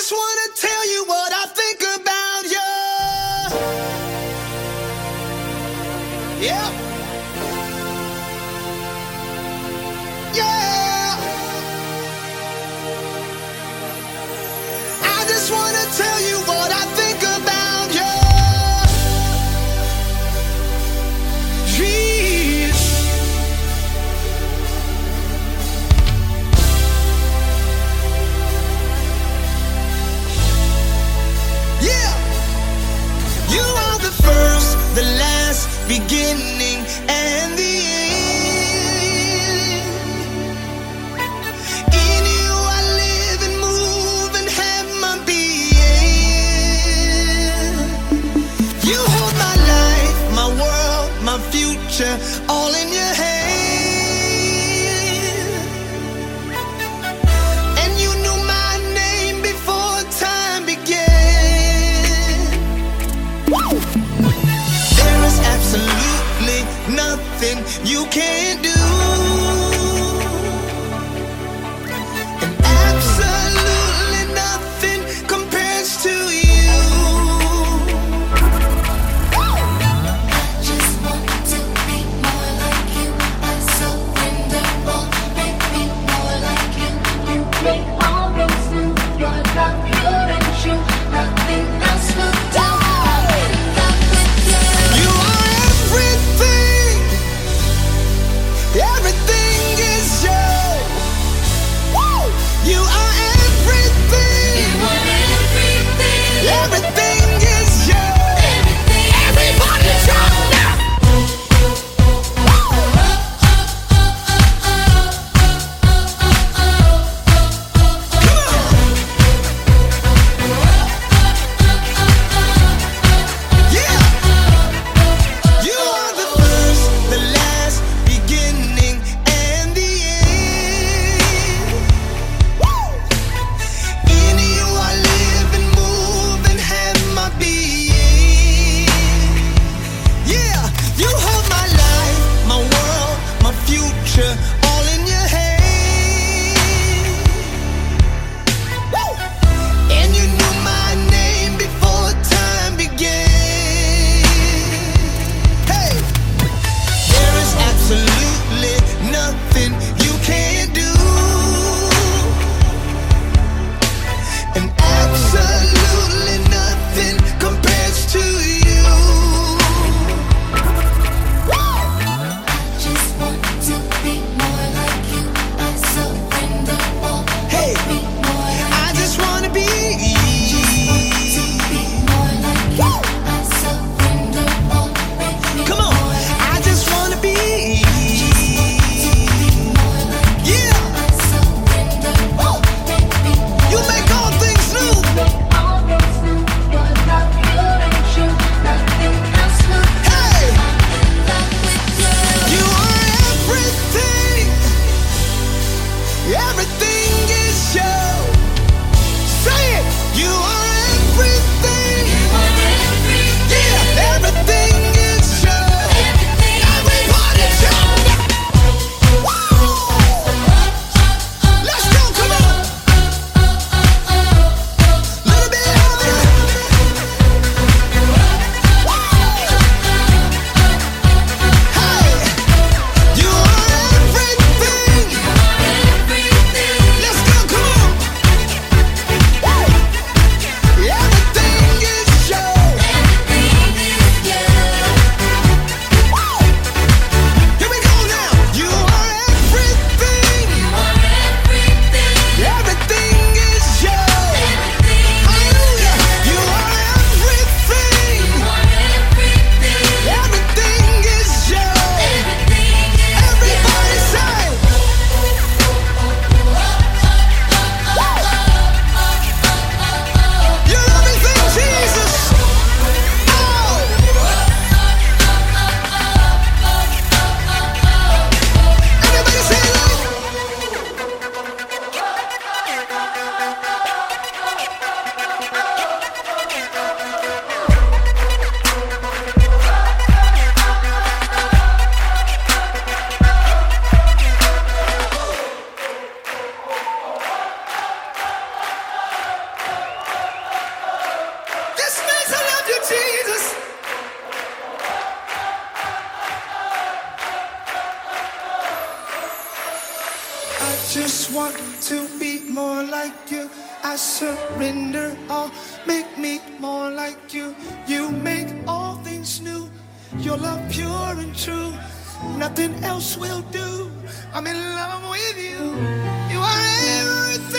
just wanna tell you what I think about you. Yeah. Yeah. I just wanna tell you what I think about you. Jeez. Yeah. You are the first, the last, beginning and the end. In you I live and move and have my being. You hold my life, my world, my future, all in your hand. And you knew my name before time began. There is absolutely nothing you can't do. And absolutely nothing compares to you. Just want to be more like you. I surrender all, make me more like you. You make all things new. Your love pure and true. Nothing else will do. Love with you. You are everything. Everything is you. Woo! You are everything. You are everything. Everything is you. Everything. Everybody shout now. Yeah. You are the first, the last, beginning and the end. Woo! In you I live and move and have my being. Yeah, you hold my life, my world, my future, all in your hand. Woo! And you knew my name before time began. Hey, there is absolutely nothing you can't do. And absolutely nothing compares to you. Just want to be more like you. I surrender all, Hey, be more like I just wanna be. to be more like you. I surrender all, make me Come on, I just wanna be. more like you. Yeah, I surrender all, make me you make all things new. make want to be more like you. I surrender all, make me more like you. You make all things new. Your love pure and true. Nothing else will do. I'm in love with you. You are everything.